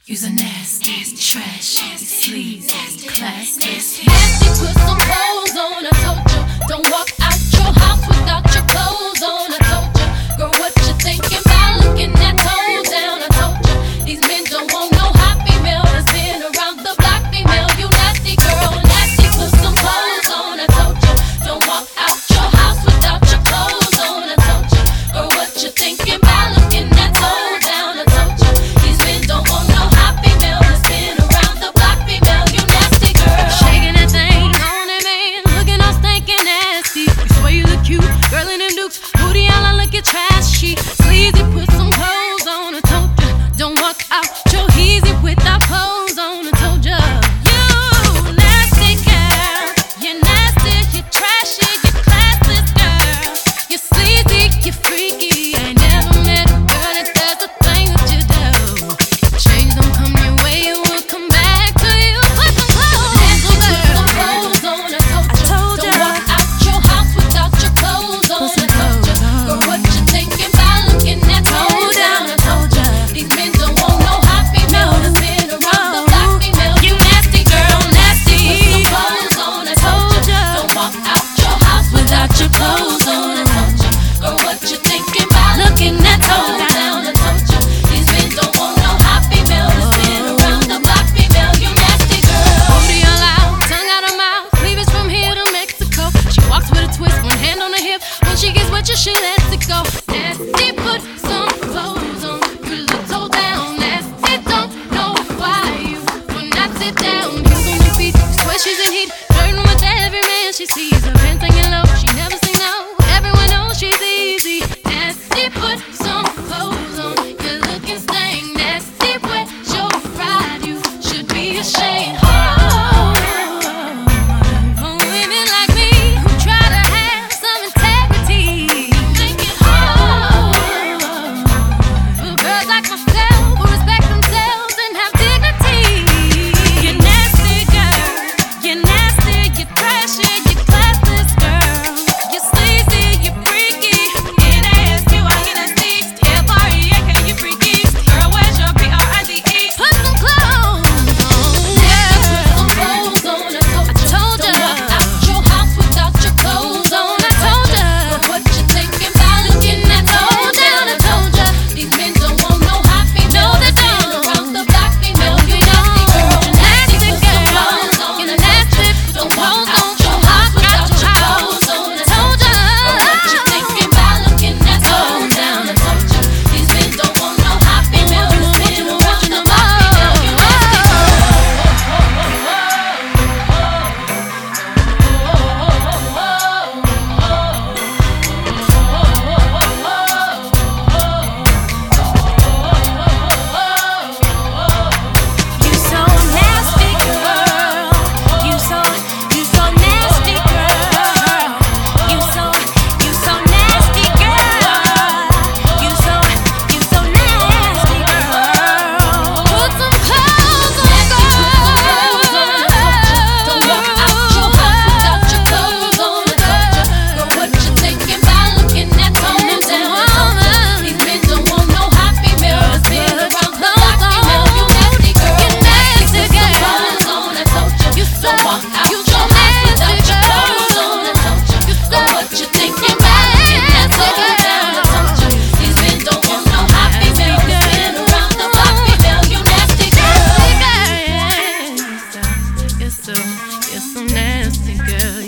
You's a nasty, trash, sleazy, classy. Nasty, put some clothes on. I told you, don't walk out your house without your clothes on. I told you, girl, what you thinking about looking that toe down? I told you, these men don't want no hot female that's been around the block female. You nasty girl, nasty, put some clothes on. I told you, don't walk out your house without your clothes on. I told you, girl, what you thinking about looking that toe down? I told you, these men don't want no hot female that's been around the block female. You nasty girl, shaking that thing on that man, looking all stinking nasty. You swear you look cute, girl in them dukes, booty all looking trashy. Sleazy, put some clothes on. I told you, don't walk out your easy without clothes on. I told you, you nasty girl, you're nasty, you're trashy, you're classless girl, you're sleazy, you're freaky. I ain't never met a girl that does the thing that you do. Change don't come your way, it will come back to you. Put some clothes on, girl. I told you, don't walk out your house without your clothes on. I told you, girl, what you thinking about looking that toe down? I told you, these men don't want no hot female that's been around the block female. You nasty girl, nasty. Put some clothes on. I told you, don't walk out your house without your clothes on. I told you, girl, what you thinking about looking that toe down? I told you, these men don't want no hot female that's been around the block female. You nasty girl. Booty all out, tongue out her mouth, cleavage from here to Mexico. She walks with a twist, one hand on her hip. When she gets with you, she lets it go. Nasty, put some clothes on. You look so down. Nasty, don't know why you will not sit down. Heels on her feet, you swear she's in heat. Flirting with every man she sees. Her pants hanging low, she never say no. Everyone knows she's easy. Nasty, put some clothes on. You're looking stained. Nasty, where's your pride? You should be ashamed. For women like me who try to have some integrity, make it hard for girls like myself who respect themselves and have dignity. You're nasty, girl. You're nasty. You're trashy. You're classless, girl. You're sleazy. You're freaky. N-A-S-T-Y-N-S-T-F-R-E-A-K. You're freaky. Girl, where's your P-R-I-D-E? Put some clothes on. Nasty, put some clothes on. I told you, don't walk out your house without your clothes on. I told you, girl, what you thinking about looking that toe down? I told you, these men don't want no hot female that's been around the block female. You nasty girl, nasty, put some clothes on. You're I nasty, told you, put some don't walk clothes out your house without your clothes on. I told you, girl, what you thinking about looking that toe down? I told you, these men don't want no hot female that's been around the block female. You nasty You so nasty, girl. You so nasty, girl. You so nasty, girl. You so nasty, girl. Put some clothes on, girl. Don't walk out your house without your clothes on. I told you, girl, what you thinking about looking that toe down? I told you, these men don't want no hot female that's been around the block female. You nasty girl, You nasty put some girl. clothes on. I told you, You so don't walk out you your so house without nasty your girl. clothes on. I told you, girl, what you thinking about looking that toe down? I told you, these men don't want no hot female that's been around the block female. You nasty girl. You're so nasty, girl.